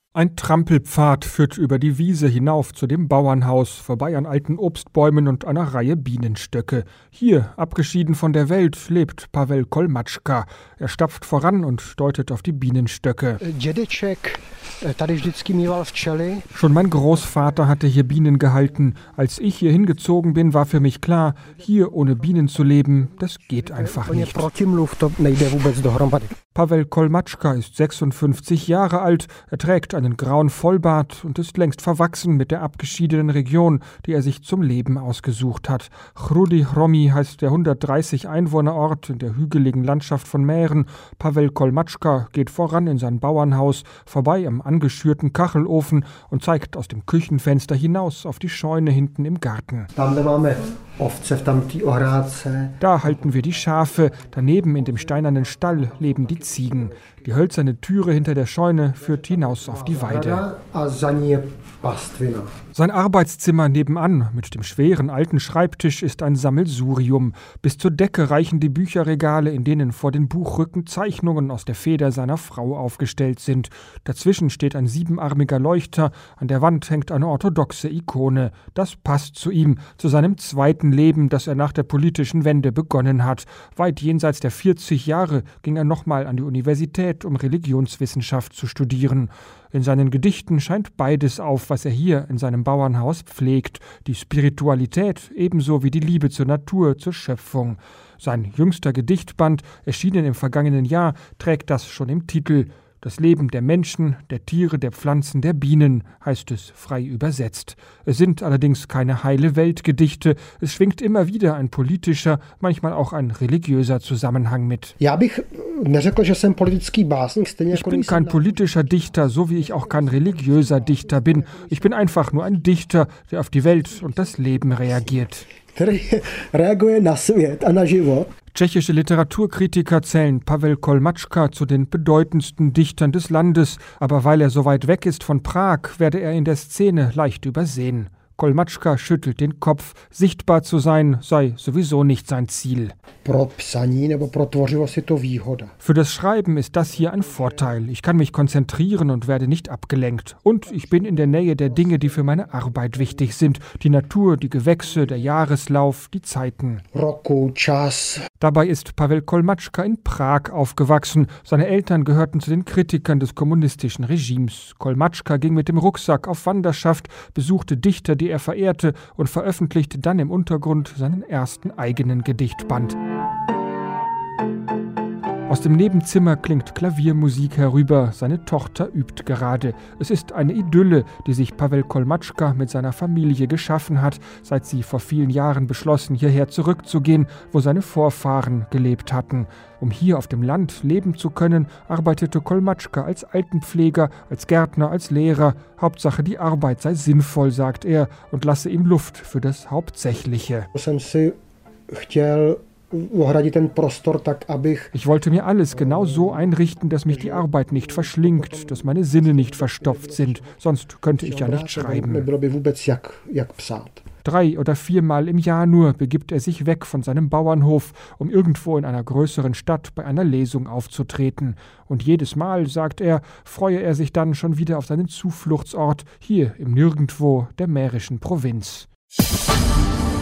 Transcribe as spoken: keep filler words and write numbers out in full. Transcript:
Ein Trampelpfad führt über die Wiese hinauf zu dem Bauernhaus, vorbei an alten Obstbäumen und einer Reihe Bienenstöcke. Hier, abgeschieden von der Welt, lebt Pavel Kolmatschka. Er stapft voran und deutet auf die Bienenstöcke. Schon mein Großvater hatte hier Bienen gehalten. Als ich hier hingezogen bin, war für mich klar, hier ohne Bienen zu leben, das geht einfach nicht. Pavel Kolmatschka ist sechsundfünfzig Jahre alt, er trägt einen grauen Vollbart und ist längst verwachsen mit der abgeschiedenen Region, die er sich zum Leben ausgesucht hat. Chrudi Hromy heißt der hundertdreißig Einwohnerort in der hügeligen Landschaft von Mähren. Pavel Kolmatschka geht voran in sein Bauernhaus, vorbei am angeschürten Kachelofen und zeigt aus dem Küchenfenster hinaus auf die Scheune hinten im Garten. Da halten wir die Schafe, daneben in dem steinernen Stall leben die Ziegen. Die hölzerne Türe hinter der Scheune führt hinaus auf die Weide. Sein Arbeitszimmer nebenan mit dem schweren alten Schreibtisch ist ein Sammelsurium. Bis zur Decke reichen die Bücherregale, in denen vor den Buchrücken Zeichnungen aus der Feder seiner Frau aufgestellt sind. Dazwischen steht ein siebenarmiger Leuchter, an der Wand hängt eine orthodoxe Ikone. Das passt zu ihm, zu seinem zweiten Leben, das er nach der politischen Wende begonnen hat. Weit jenseits der vierzig Jahre ging er nochmal an die Universität, um Religionswissenschaft zu studieren. In seinen Gedichten scheint beides auf, was er hier in seinem Bauernhaus pflegt, die Spiritualität ebenso wie die Liebe zur Natur, zur Schöpfung. Sein jüngster Gedichtband, erschienen im vergangenen Jahr, trägt das schon im Titel. Das Leben der Menschen, der Tiere, der Pflanzen, der Bienen, heißt es frei übersetzt. Es sind allerdings keine heile Weltgedichte, es schwingt immer wieder ein politischer, manchmal auch ein religiöser Zusammenhang mit. Ich bin kein politischer Dichter, so wie ich auch kein religiöser Dichter bin. Ich bin einfach nur ein Dichter, der auf die Welt und das Leben reagiert. Tschechische Literaturkritiker zählen Pavel Kolmatschka zu den bedeutendsten Dichtern des Landes, aber weil er so weit weg ist von Prag, werde er in der Szene leicht übersehen. Kolmatschka schüttelt den Kopf. Sichtbar zu sein sei sowieso nicht sein Ziel. Für das Schreiben ist das hier ein Vorteil. Ich kann mich konzentrieren und werde nicht abgelenkt. Und ich bin in der Nähe der Dinge, die für meine Arbeit wichtig sind. Die Natur, die Gewächse, der Jahreslauf, die Zeiten. Dabei ist Pavel Kolmatschka in Prag aufgewachsen. Seine Eltern gehörten zu den Kritikern des kommunistischen Regimes. Kolmatschka ging mit dem Rucksack auf Wanderschaft, besuchte Dichter, die er verehrte, und veröffentlichte dann im Untergrund seinen ersten eigenen Gedichtband. Aus dem Nebenzimmer klingt Klaviermusik herüber, seine Tochter übt gerade. Es ist eine Idylle, die sich Pavel Kolmatschka mit seiner Familie geschaffen hat, seit sie vor vielen Jahren beschlossen, hierher zurückzugehen, wo seine Vorfahren gelebt hatten. Um hier auf dem Land leben zu können, arbeitete Kolmatschka als Altenpfleger, als Gärtner, als Lehrer. Hauptsache die Arbeit sei sinnvoll, sagt er, und lasse ihm Luft für das Hauptsächliche. Ich wollte mir alles genau so einrichten, dass mich die Arbeit nicht verschlingt, dass meine Sinne nicht verstopft sind, sonst könnte ich ja nicht schreiben. Drei oder viermal im Jahr nur begibt er sich weg von seinem Bauernhof, um irgendwo in einer größeren Stadt bei einer Lesung aufzutreten. Und jedes Mal, sagt er, freue er sich dann schon wieder auf seinen Zufluchtsort, hier im Nirgendwo der mährischen Provinz.